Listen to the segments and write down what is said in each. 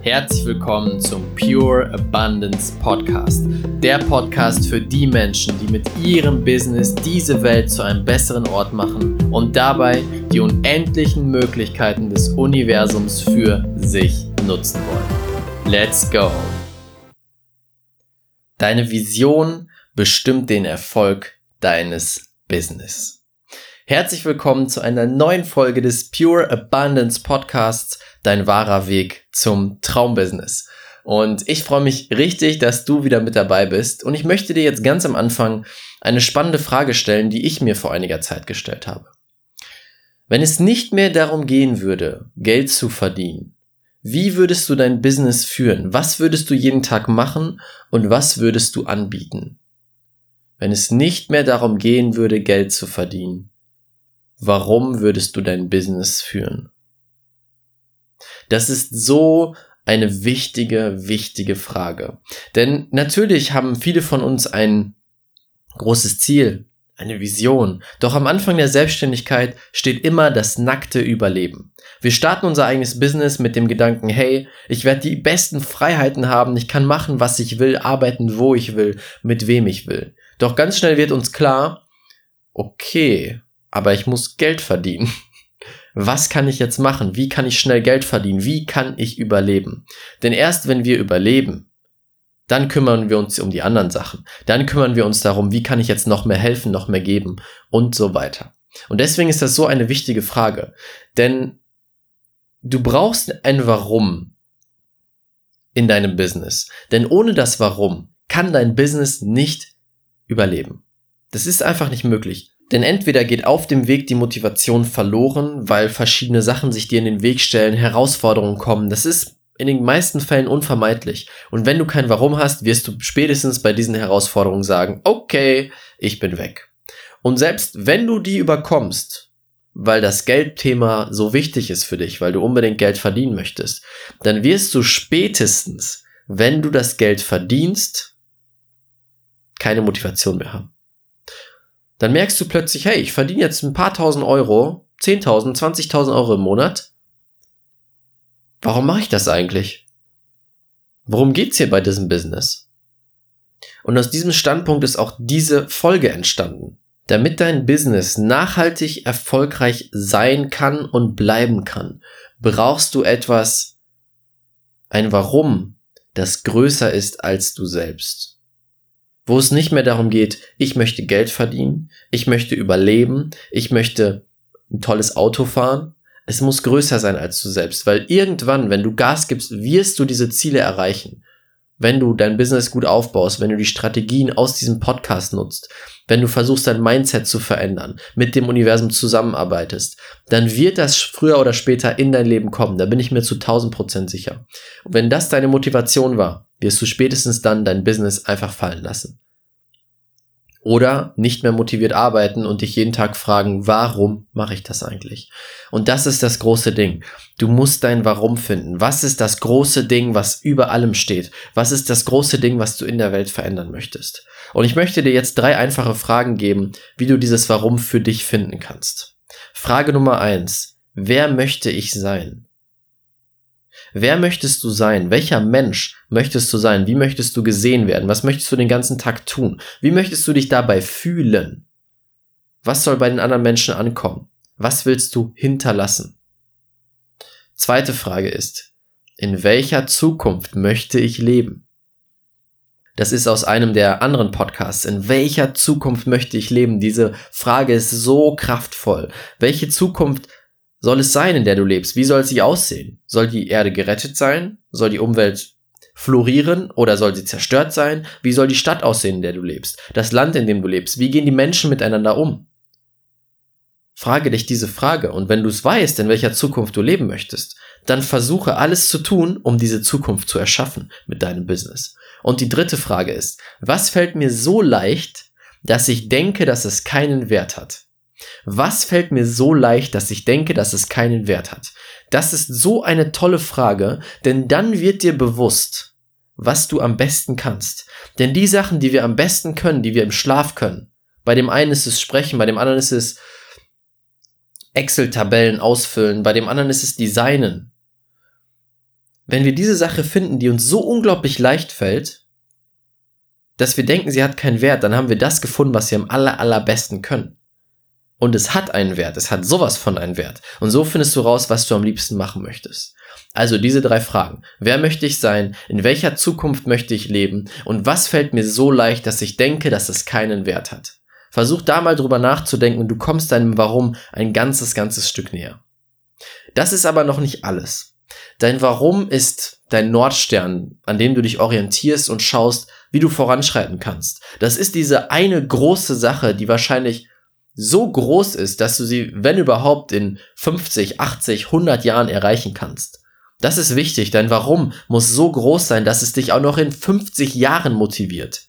Herzlich willkommen zum Pure Abundance Podcast. Der Podcast für die Menschen, die mit ihrem Business diese Welt zu einem besseren Ort machen und dabei die unendlichen Möglichkeiten des Universums für sich nutzen wollen. Let's go! Deine Vision bestimmt den Erfolg deines Business. Herzlich willkommen zu einer neuen Folge des Pure Abundance Podcasts, dein wahrer Weg zum Traumbusiness. Und ich freue mich richtig, dass du wieder mit dabei bist. Und ich möchte dir jetzt ganz am Anfang eine spannende Frage stellen, die ich mir vor einiger Zeit gestellt habe. Wenn es nicht mehr darum gehen würde, Geld zu verdienen, wie würdest du dein Business führen? Was würdest du jeden Tag machen und was würdest du anbieten? Wenn es nicht mehr darum gehen würde, Geld zu verdienen, warum würdest du dein Business führen? Das ist so eine wichtige Frage. Denn natürlich haben viele von uns ein großes Ziel, eine Vision. Doch am Anfang der Selbstständigkeit steht immer das nackte Überleben. Wir starten unser eigenes Business mit dem Gedanken, hey, ich werde die besten Freiheiten haben, ich kann machen, was ich will, arbeiten, wo ich will, mit wem ich will. Doch ganz schnell wird uns klar, okay, aber ich muss Geld verdienen. Was kann ich jetzt machen? Wie kann ich schnell Geld verdienen? Wie kann ich überleben? Denn erst wenn wir überleben, dann kümmern wir uns um die anderen Sachen. Dann kümmern wir uns darum, wie kann ich jetzt noch mehr helfen, noch mehr geben und so weiter. Und deswegen ist das so eine wichtige Frage. Denn du brauchst ein Warum in deinem Business. Denn ohne das Warum kann dein Business nicht überleben. Das ist einfach nicht möglich. Denn entweder geht auf dem Weg die Motivation verloren, weil verschiedene Sachen sich dir in den Weg stellen, Herausforderungen kommen. Das ist in den meisten Fällen unvermeidlich. Und wenn du kein Warum hast, wirst du spätestens bei diesen Herausforderungen sagen, okay, ich bin weg. Und selbst wenn du die überkommst, weil das Geldthema so wichtig ist für dich, weil du unbedingt Geld verdienen möchtest, dann wirst du spätestens, wenn du das Geld verdienst, keine Motivation mehr haben. Dann merkst du plötzlich, hey, ich verdiene jetzt ein paar tausend Euro, 10.000, 20.000 Euro im Monat. Warum mache ich das eigentlich? Worum geht's hier bei diesem Business? Und aus diesem Standpunkt ist auch diese Folge entstanden. Damit dein Business nachhaltig erfolgreich sein kann und bleiben kann, brauchst du ein Warum, das größer ist als du selbst. Wo es nicht mehr darum geht, ich möchte Geld verdienen, ich möchte überleben, ich möchte ein tolles Auto fahren. Es muss größer sein als du selbst, weil irgendwann, wenn du Gas gibst, wirst du diese Ziele erreichen. Wenn du dein Business gut aufbaust, wenn du die Strategien aus diesem Podcast nutzt, wenn du versuchst, dein Mindset zu verändern, mit dem Universum zusammenarbeitest, dann wird das früher oder später in dein Leben kommen. Da bin ich mir zu 1000% sicher. Und wenn das deine Motivation war, wirst du spätestens dann dein Business einfach fallen lassen. Oder nicht mehr motiviert arbeiten und dich jeden Tag fragen, warum mache ich das eigentlich? Und das ist das große Ding. Du musst dein Warum finden. Was ist das große Ding, was über allem steht? Was ist das große Ding, was du in der Welt verändern möchtest? Und ich möchte dir jetzt 3 einfache Fragen geben, wie du dieses Warum für dich finden kannst. Frage Nummer 1. Wer möchte ich sein? Wer möchtest du sein? Welcher Mensch möchtest du sein? Wie möchtest du gesehen werden? Was möchtest du den ganzen Tag tun? Wie möchtest du dich dabei fühlen? Was soll bei den anderen Menschen ankommen? Was willst du hinterlassen? Zweite Frage ist, in welcher Zukunft möchte ich leben? Das ist aus einem der anderen Podcasts. In welcher Zukunft möchte ich leben? Diese Frage ist so kraftvoll. Welche Zukunft soll es sein, in der du lebst? Wie soll sie aussehen? Soll die Erde gerettet sein? Soll die Umwelt florieren oder soll sie zerstört sein? Wie soll die Stadt aussehen, in der du lebst? Das Land, in dem du lebst? Wie gehen die Menschen miteinander um? Frage dich diese Frage und wenn du es weißt, in welcher Zukunft du leben möchtest, dann versuche alles zu tun, um diese Zukunft zu erschaffen mit deinem Business. Und die dritte Frage ist, was fällt mir so leicht, dass ich denke, dass es keinen Wert hat? Was fällt mir so leicht, dass ich denke, dass es keinen Wert hat? Das ist so eine tolle Frage, denn dann wird dir bewusst, was du am besten kannst. Denn die Sachen, die wir am besten können, die wir im Schlaf können, bei dem einen ist es Sprechen, bei dem anderen ist es Excel-Tabellen ausfüllen, bei dem anderen ist es Designen. wenn wir diese Sache finden, die uns so unglaublich leicht fällt, dass wir denken, sie hat keinen Wert, dann haben wir das gefunden, was wir am allerbesten können. Und es hat einen Wert, es hat sowas von einen Wert. Und so findest du raus, was du am liebsten machen möchtest. Also diese 3 Fragen. Wer möchte ich sein? In welcher Zukunft möchte ich leben? Und was fällt mir so leicht, dass ich denke, dass es keinen Wert hat? Versuch da mal drüber nachzudenken und du kommst deinem Warum ein ganzes Stück näher. Das ist aber noch nicht alles. Dein Warum ist dein Nordstern, an dem du dich orientierst und schaust, wie du voranschreiten kannst. Das ist diese eine große Sache, die wahrscheinlich so groß ist, dass du sie, wenn überhaupt, in 50, 80, 100 Jahren erreichen kannst. Das ist wichtig, dein Warum muss so groß sein, dass es dich auch noch in 50 Jahren motiviert.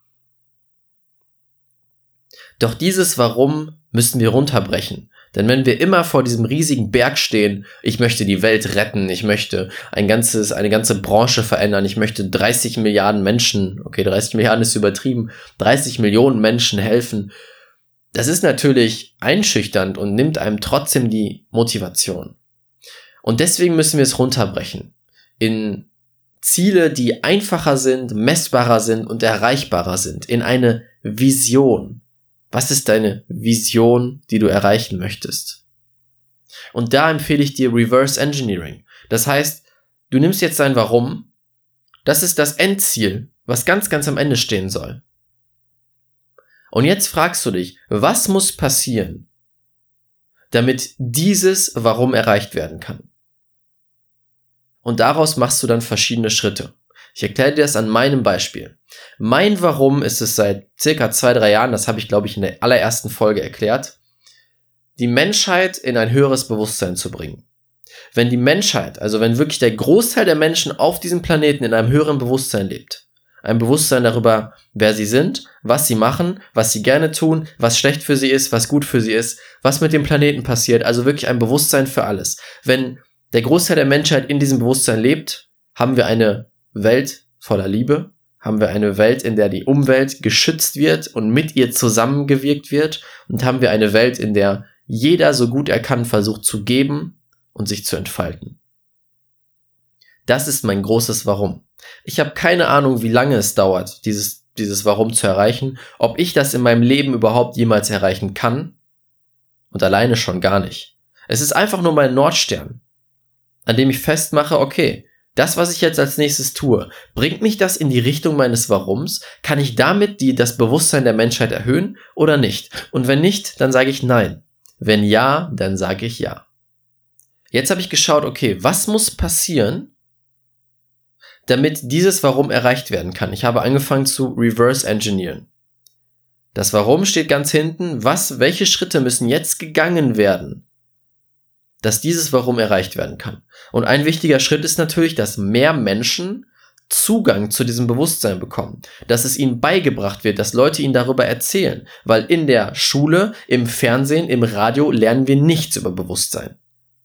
Doch dieses Warum müssen wir runterbrechen. Denn wenn wir immer vor diesem riesigen Berg stehen, ich möchte die Welt retten, ich möchte eine ganze Branche verändern, ich möchte 30 Milliarden Menschen, okay, 30 Milliarden ist übertrieben, 30 Millionen Menschen helfen, das ist natürlich einschüchternd und nimmt einem trotzdem die Motivation. Und deswegen müssen wir es runterbrechen in Ziele, die einfacher sind, messbarer sind und erreichbarer sind, in eine Vision. Was ist deine Vision, die du erreichen möchtest? Und da empfehle ich dir Reverse Engineering. Das heißt, du nimmst jetzt dein Warum, das ist das Endziel, was ganz am Ende stehen soll. Und jetzt fragst du dich, was muss passieren, damit dieses Warum erreicht werden kann? Und daraus machst du dann verschiedene Schritte. Ich erkläre dir das an meinem Beispiel. Mein Warum ist es seit circa 2-3 Jahren, das habe ich glaube ich in der allerersten Folge erklärt, die Menschheit in ein höheres Bewusstsein zu bringen. Wenn die Menschheit, also wenn wirklich der Großteil der Menschen auf diesem Planeten in einem höheren Bewusstsein lebt, ein Bewusstsein darüber, wer sie sind, was sie machen, was sie gerne tun, was schlecht für sie ist, was gut für sie ist, was mit dem Planeten passiert, also wirklich ein Bewusstsein für alles. Wenn der Großteil der Menschheit in diesem Bewusstsein lebt, haben wir eine Welt voller Liebe, haben wir eine Welt, in der die Umwelt geschützt wird und mit ihr zusammengewirkt wird und haben wir eine Welt, in der jeder so gut er kann versucht zu geben und sich zu entfalten. Das ist mein großes Warum. Ich habe keine Ahnung, wie lange es dauert, dieses Warum zu erreichen, ob ich das in meinem Leben überhaupt jemals erreichen kann und alleine schon gar nicht. Es ist einfach nur mein Nordstern, an dem ich festmache, okay, das, was ich jetzt als nächstes tue, bringt mich das in die Richtung meines Warums? Kann ich damit das Bewusstsein der Menschheit erhöhen oder nicht? Und wenn nicht, dann sage ich nein. Wenn ja, dann sage ich ja. Jetzt habe ich geschaut, okay, was muss passieren, damit dieses Warum erreicht werden kann? Ich habe angefangen zu reverse engineeren. Das Warum steht ganz hinten. Welche Schritte müssen jetzt gegangen werden, dass dieses Warum erreicht werden kann? Und ein wichtiger Schritt ist natürlich, dass mehr Menschen Zugang zu diesem Bewusstsein bekommen, dass es ihnen beigebracht wird, dass Leute ihnen darüber erzählen, weil in der Schule, im Fernsehen, im Radio lernen wir nichts über Bewusstsein.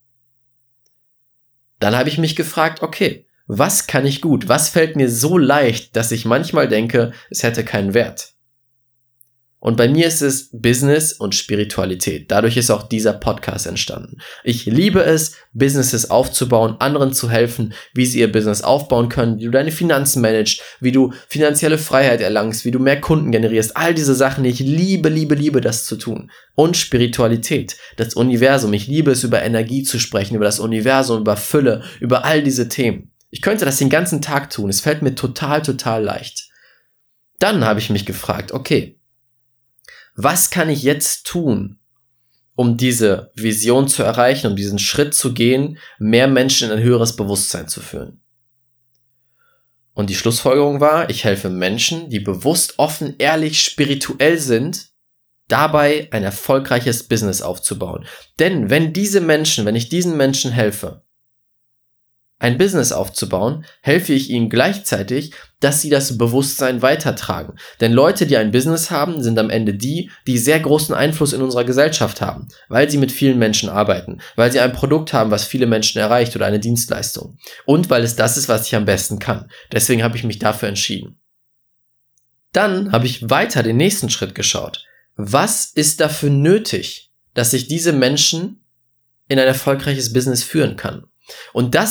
Dann habe ich mich gefragt, okay, was kann ich gut? Was fällt mir so leicht, dass ich manchmal denke, es hätte keinen Wert? Und bei mir ist es Business und Spiritualität. Dadurch ist auch dieser Podcast entstanden. Ich liebe es, Businesses aufzubauen, anderen zu helfen, wie sie ihr Business aufbauen können, wie du deine Finanzen managst, wie du finanzielle Freiheit erlangst, wie du mehr Kunden generierst. All diese Sachen, ich liebe das zu tun. Und Spiritualität, das Universum. Ich liebe es, über Energie zu sprechen, über das Universum, über Fülle, über all diese Themen. Ich könnte das den ganzen Tag tun. Es fällt mir total leicht. Dann habe ich mich gefragt, okay, was kann ich jetzt tun, um diese Vision zu erreichen, um diesen Schritt zu gehen, mehr Menschen in ein höheres Bewusstsein zu führen? Und die Schlussfolgerung war, ich helfe Menschen, die bewusst, offen, ehrlich, spirituell sind, dabei ein erfolgreiches Business aufzubauen. Denn wenn ich diesen Menschen helfe, ein Business aufzubauen, helfe ich ihnen gleichzeitig, dass sie das Bewusstsein weitertragen. Denn Leute, die ein Business haben, sind am Ende die sehr großen Einfluss in unserer Gesellschaft haben, weil sie mit vielen Menschen arbeiten, weil sie ein Produkt haben, was viele Menschen erreicht oder eine Dienstleistung. Und weil es das ist, was ich am besten kann. Deswegen habe ich mich dafür entschieden. Dann habe ich weiter den nächsten Schritt geschaut. Was ist dafür nötig, dass ich diese Menschen in ein erfolgreiches Business führen kann? Und das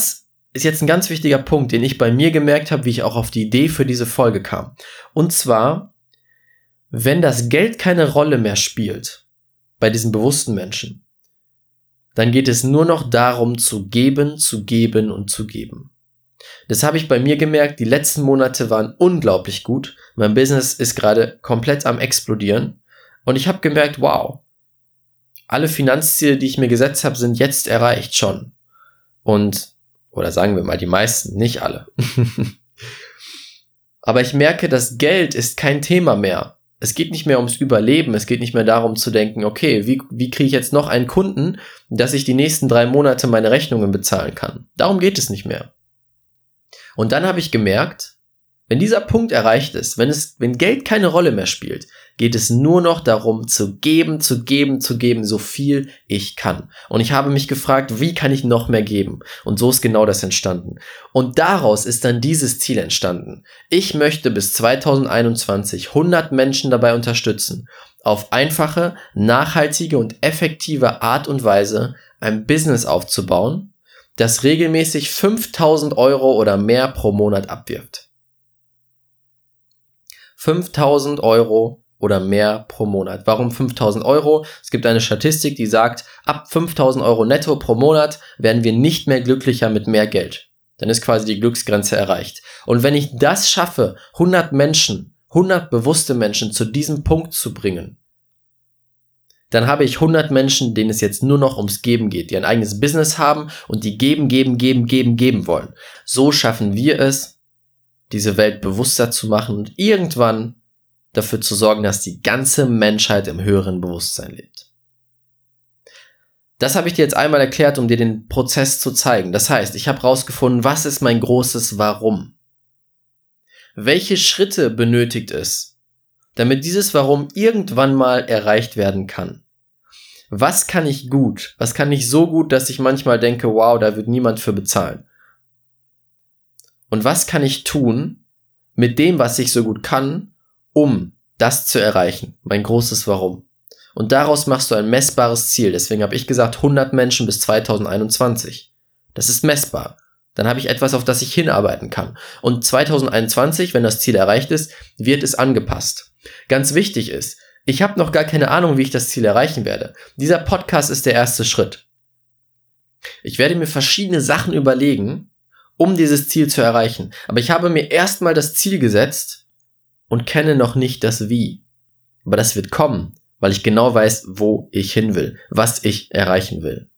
ist jetzt ein ganz wichtiger Punkt, den ich bei mir gemerkt habe, wie ich auch auf die Idee für diese Folge kam. Und zwar, wenn das Geld keine Rolle mehr spielt bei diesen bewussten Menschen, dann geht es nur noch darum, zu geben, zu geben und zu geben. Das habe ich bei mir gemerkt, die letzten Monate waren unglaublich gut. Mein Business ist gerade komplett am explodieren. Und ich habe gemerkt, wow, alle Finanzziele, die ich mir gesetzt habe, sind jetzt erreicht schon. Oder sagen wir mal, die meisten, nicht alle. Aber ich merke, das Geld ist kein Thema mehr. Es geht nicht mehr ums Überleben, es geht nicht mehr darum zu denken, okay, wie kriege ich jetzt noch einen Kunden, dass ich die nächsten 3 Monate meine Rechnungen bezahlen kann. Darum geht es nicht mehr. Und dann habe ich gemerkt, wenn dieser Punkt erreicht ist, wenn Geld keine Rolle mehr spielt, geht es nur noch darum, zu geben, so viel ich kann. Und ich habe mich gefragt, wie kann ich noch mehr geben? Und so ist genau das entstanden. Und daraus ist dann dieses Ziel entstanden. Ich möchte bis 2021 100 Menschen dabei unterstützen, auf einfache, nachhaltige und effektive Art und Weise ein Business aufzubauen, das regelmäßig 5.000 € oder mehr pro Monat abwirft. 5.000 € oder mehr pro Monat. Warum 5.000 €? Es gibt eine Statistik, die sagt, ab 5.000 € netto pro Monat werden wir nicht mehr glücklicher mit mehr Geld. Dann ist quasi die Glücksgrenze erreicht. Und wenn ich das schaffe, 100 bewusste Menschen zu diesem Punkt zu bringen, dann habe ich 100 Menschen, denen es jetzt nur noch ums Geben geht, die ein eigenes Business haben und die geben wollen. So schaffen wir es, diese Welt bewusster zu machen und irgendwann dafür zu sorgen, dass die ganze Menschheit im höheren Bewusstsein lebt. Das habe ich dir jetzt einmal erklärt, um dir den Prozess zu zeigen. Das heißt, ich habe rausgefunden, was ist mein großes Warum? Welche Schritte benötigt es, damit dieses Warum irgendwann mal erreicht werden kann? Was kann ich gut? Was kann ich so gut, dass ich manchmal denke, wow, da wird niemand für bezahlen? Und was kann ich tun mit dem, was ich so gut kann, um das zu erreichen? Mein großes Warum. Und daraus machst du ein messbares Ziel. Deswegen habe ich gesagt, 100 Menschen bis 2021. Das ist messbar. Dann habe ich etwas, auf das ich hinarbeiten kann. Und 2021, wenn das Ziel erreicht ist, wird es angepasst. Ganz wichtig ist, ich habe noch gar keine Ahnung, wie ich das Ziel erreichen werde. Dieser Podcast ist der erste Schritt. Ich werde mir verschiedene Sachen überlegen, um dieses Ziel zu erreichen. Aber ich habe mir erstmal das Ziel gesetzt und kenne noch nicht das Wie. Aber das wird kommen, weil ich genau weiß, wo ich hin will, was ich erreichen will.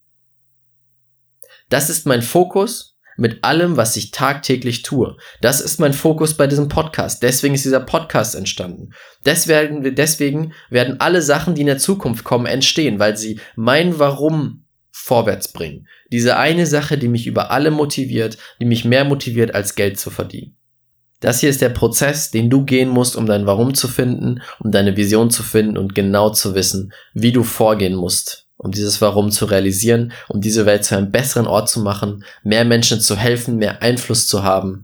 Das ist mein Fokus mit allem, was ich tagtäglich tue. Das ist mein Fokus bei diesem Podcast. Deswegen ist dieser Podcast entstanden. Deswegen werden alle Sachen, die in der Zukunft kommen, entstehen, weil sie mein Warum vorwärts bringen. Diese eine Sache, die mich über alle motiviert, die mich mehr motiviert, als Geld zu verdienen. Das hier ist der Prozess, den du gehen musst, um dein Warum zu finden, um deine Vision zu finden und genau zu wissen, wie du vorgehen musst, um dieses Warum zu realisieren, um diese Welt zu einem besseren Ort zu machen, mehr Menschen zu helfen, mehr Einfluss zu haben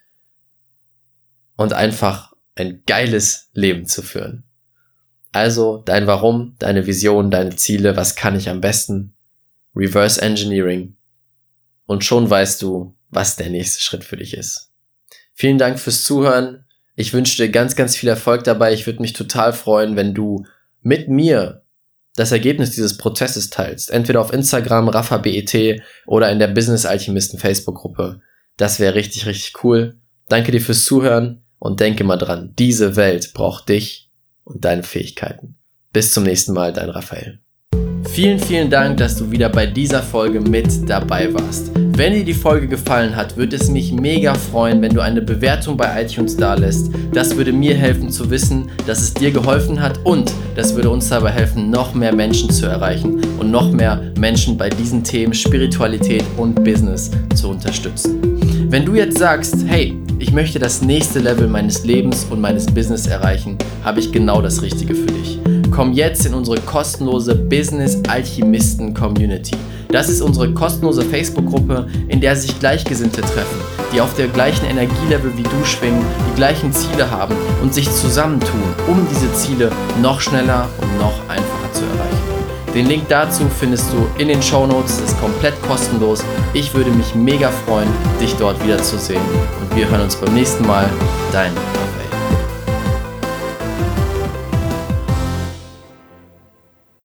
und einfach ein geiles Leben zu führen. Also dein Warum, deine Vision, deine Ziele, was kann ich am besten? Reverse Engineering. Und schon weißt du, was der nächste Schritt für dich ist. Vielen Dank fürs Zuhören. Ich wünsche dir ganz, ganz viel Erfolg dabei. Ich würde mich total freuen, wenn du mit mir das Ergebnis dieses Prozesses teilst. Entweder auf Instagram, RaffaBET oder in der Business Alchemisten Facebook-Gruppe. Das wäre richtig, richtig cool. Danke dir fürs Zuhören und denke mal dran, diese Welt braucht dich und deine Fähigkeiten. Bis zum nächsten Mal, dein Raphael. Vielen, vielen Dank, dass du wieder bei dieser Folge mit dabei warst. Wenn dir die Folge gefallen hat, würde es mich mega freuen, wenn du eine Bewertung bei iTunes dalässt. Das würde mir helfen zu wissen, dass es dir geholfen hat und das würde uns dabei helfen, noch mehr Menschen zu erreichen und noch mehr Menschen bei diesen Themen Spiritualität und Business zu unterstützen. Wenn du jetzt sagst, hey, ich möchte das nächste Level meines Lebens und meines Business erreichen, habe ich genau das Richtige für dich. Komm jetzt in unsere kostenlose Business Alchemisten Community. Das ist unsere kostenlose Facebook-Gruppe, in der sich Gleichgesinnte treffen, die auf der gleichen Energielevel wie du schwingen, die gleichen Ziele haben und sich zusammentun, um diese Ziele noch schneller und noch einfacher zu erreichen. Den Link dazu findest du in den Shownotes, ist komplett kostenlos. Ich würde mich mega freuen, dich dort wiederzusehen und wir hören uns beim nächsten Mal. Dein Raphael.